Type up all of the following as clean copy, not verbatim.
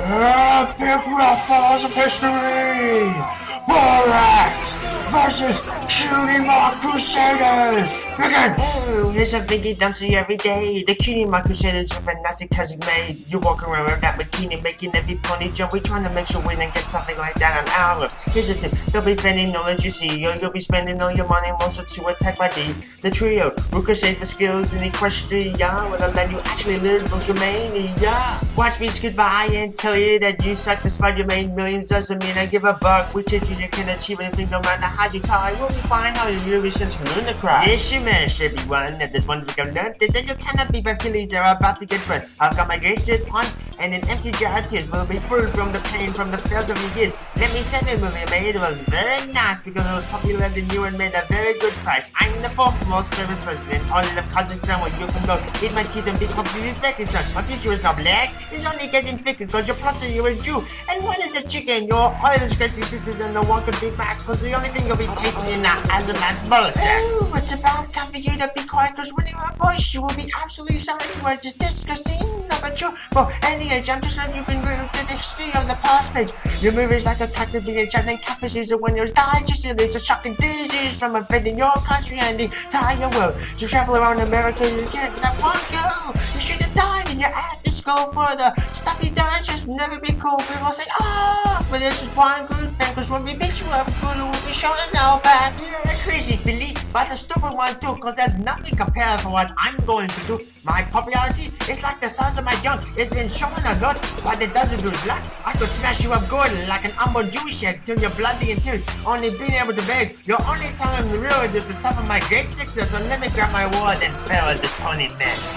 Epic Raffles of History! Borax versus Cutie Mark Crusaders! Begin! Oh, here's a biggie done to you every day. The Cutie Mark Crusaders are fantastic cause made. You walk around with that bikini making every pony jump. We're trying to make sure we don't get something like that on ours. Here's the tip, don't be spending knowledge you see. You'll be spending all your money mostly to attack by D. The trio, who crusade for skills in equestria. Will let you actually live from Romania. Watch me scoot by and tell you that you suck despite you made millions. Doesn't mean I give a buck. We teach you can achieve anything no matter how you try. We'll be fine how you really send to learn the cry. Yes, you managed everyone. At this one we learned is that you cannot be by feelings that are about to get burnt. I've got my gracious on and an empty jar of tears will be full from the pain from the fails of your years. Let me say the movie I made was very nice because it was popular than you and made a very good price. I'm the fourth most famous president. All of Kazakhstan where you can go. Eat my teeth and be completely Uzbekistan. My future is not black. It's only getting thicker because you're plus you're a Jew. And what is a chicken? Your oil is crazy sisters and the one could be back because the only thing you'll be tasting in that as a mass bullshit. Oh, it's about time for you to be quiet because when you have a voice you will be absolutely silent. You are just disgusting. No, but you for any age, I'm just letting you been real to the history of the past page. Your movie's like a cactus being giant catfishes and when you're digested, it's a shocking disease from invading your country and the entire world. To travel around America, you can't let one go. You should have died and you had to go further. Stuff you done just never be cool. People say, ah, but this is one good thing, cause when we beat you up, good, we'll be showing now back. You're crazy, Philly, but the stupid one too, cause there's nothing compared to what I'm going to do. My popularity is like the size of my junk. It's been showing a lot. What it doesn't do is luck. I could smash you up good like an unborn Jewish head till you're bloody and tears. Only being able to beg. Your only time in real this is some of my great success. So let me grab my word and farewell this pony mess.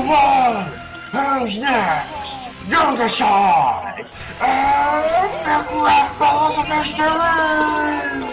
Who's next? You decide! Epic Raffles of History!